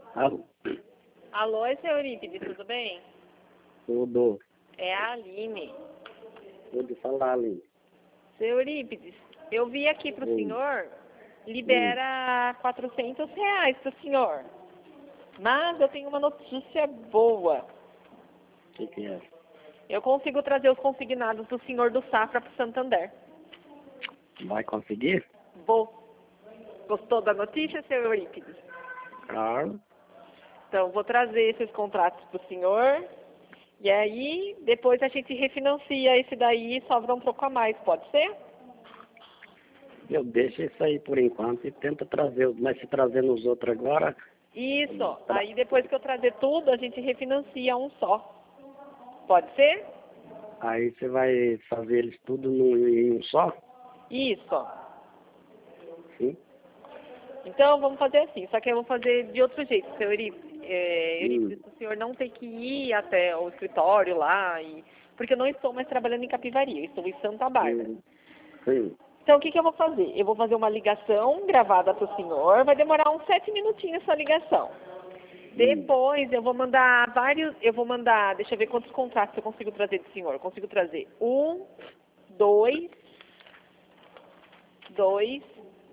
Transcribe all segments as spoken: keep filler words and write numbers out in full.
Alô? Alô, é seu Eurípides, tudo bem? Tudo. É a Aline. Tudo falar ali. Seu Eurípides, eu vi aqui pro Oi. senhor, libera quatrocentos reais pro senhor. Mas eu tenho uma notícia boa. O que, que é? Eu consigo trazer os consignados do senhor do Safra pro Santander. Vai conseguir? Vou. Gostou da notícia, seu Eurípides? Claro. Então, vou trazer esses contratos pro senhor. E aí, depois a gente refinancia esse daí e sobra um pouco a mais, pode ser? Eu deixo isso aí por enquanto e tento trazer, os- mas se trazer nos outros agora, Isso. Aí depois que eu trazer tudo, a gente refinancia um só. Pode ser? aí você vai fazer eles tudo num, em um só? Isso. Sim? Então vamos fazer assim, só que eu vou fazer de outro jeito, seu Eurípides. É, Eurípides, Hum. o senhor não tem que ir até o escritório lá, e... porque eu não estou mais trabalhando em Capivari, eu estou em Santa Bárbara. Hum. Sim. Então o que, que eu vou fazer? Eu vou fazer uma ligação gravada para o senhor, vai demorar uns sete minutinhos essa ligação. Depois eu vou mandar vários, eu vou mandar, deixa eu ver quantos contratos eu consigo trazer do senhor. Eu consigo trazer um, dois, dois,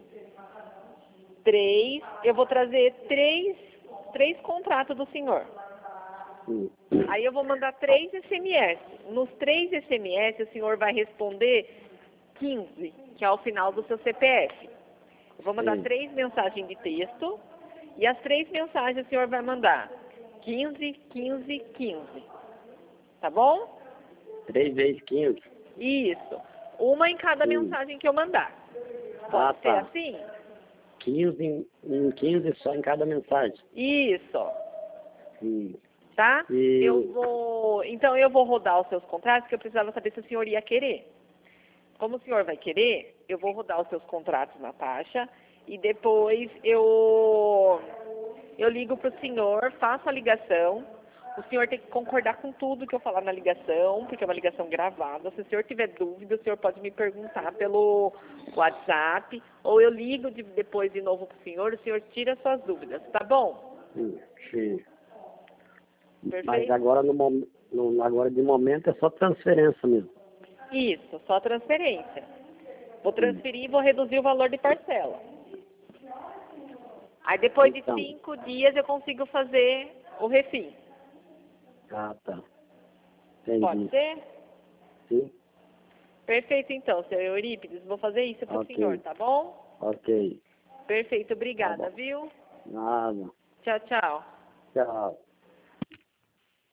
três, eu vou trazer três, três contratos do senhor. Hum. Aí eu vou mandar três S M S. Nos três S M S o senhor vai responder quinze, que é o final do seu C P F. Eu vou mandar Sim. três mensagens de texto e as três mensagens o senhor vai mandar quinze, quinze, quinze. Tá bom? Três vezes quinze. Isso. Uma em cada Sim. mensagem que eu mandar. Pode Ah, ser tá. assim? quinze em, em quinze só em cada mensagem. Isso. Hum. Tá? E Eu vou. Então eu vou rodar os seus contratos, que eu precisava saber se o senhor ia querer. Como o senhor vai querer, eu vou rodar os seus contratos na taxa e depois eu eu ligo para o senhor, faço a ligação. O senhor tem que concordar com tudo que eu falar na ligação, porque é uma ligação gravada. Se o senhor tiver dúvida, o senhor pode me perguntar pelo WhatsApp, ou eu ligo de, depois de novo para o senhor, o senhor tira suas dúvidas, tá bom? hum, sim. Mas Perfeito? agora, no, mom- no, agora de momento é só transferência mesmo. Isso, só transferência. Vou transferir e vou reduzir o valor de parcela. Aí depois de Então. cinco dias eu consigo fazer o refim. Ah, tá. Pode Entendi. ser? Sim? Perfeito então, seu Eurípides. Vou fazer isso para o Ok. senhor, tá bom? Ok. Perfeito, Tá obrigada, bom. viu? Nada. Tchau, tchau. Tchau.